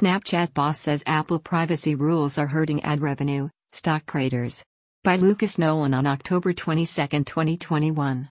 Snapchat boss says Apple privacy rules are hurting ad revenue, stock craters. By Lucas Nolan on October 22, 2021.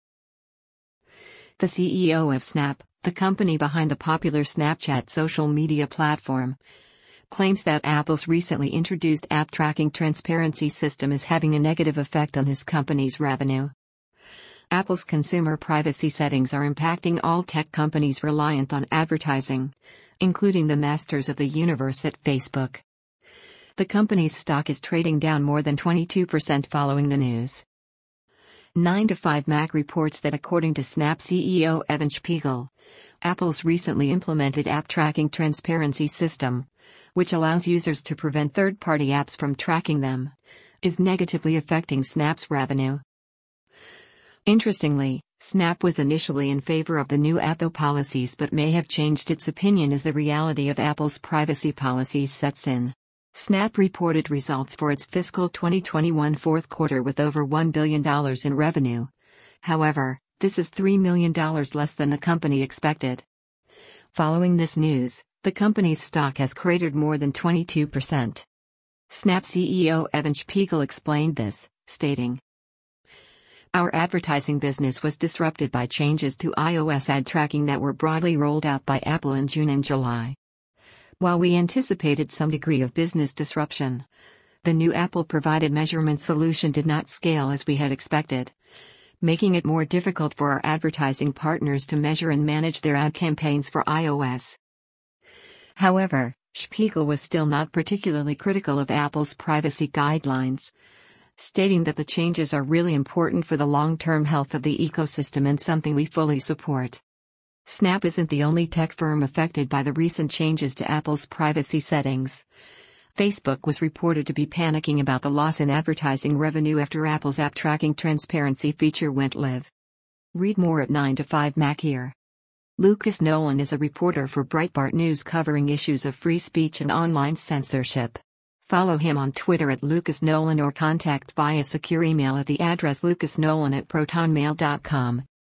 The CEO of Snap, the company behind the popular Snapchat social media platform, claims that Apple's recently introduced app tracking transparency system is having a negative effect on his company's revenue. Apple's consumer privacy settings are impacting all tech companies reliant on advertising, including the masters of the universe at Facebook. The company's stock is trading down more than 22% following the news. 9to5Mac reports that according to Snap CEO Evan Spiegel, Apple's recently implemented app tracking transparency system, which allows users to prevent third-party apps from tracking them, is negatively affecting Snap's revenue. Interestingly, Snap was initially in favor of the new Apple policies but may have changed its opinion as the reality of Apple's privacy policies sets in. Snap reported results for its fiscal 2021 fourth quarter with over $1 billion in revenue. However, this is $3 million less than the company expected. Following this news, the company's stock has cratered more than 22%. Snap CEO Evan Spiegel explained this, stating, "Our advertising business was disrupted by changes to iOS ad tracking that were broadly rolled out by Apple in June and July. While we anticipated some degree of business disruption, the new Apple-provided measurement solution did not scale as we had expected, making it more difficult for our advertising partners to measure and manage their ad campaigns for iOS." However, Spiegel was still not particularly critical of Apple's privacy guidelines, stating that the changes are really important for the long-term health of the ecosystem and something we fully support. Snap isn't the only tech firm affected by the recent changes to Apple's privacy settings. Facebook was reported to be panicking about the loss in advertising revenue after Apple's app tracking transparency feature went live. Read more at 9to5Mac here. Lucas Nolan is a reporter for Breitbart News covering issues of free speech and online censorship. Follow him on Twitter at Lucas Nolan or contact via secure email at the address lucasnolan@protonmail.com.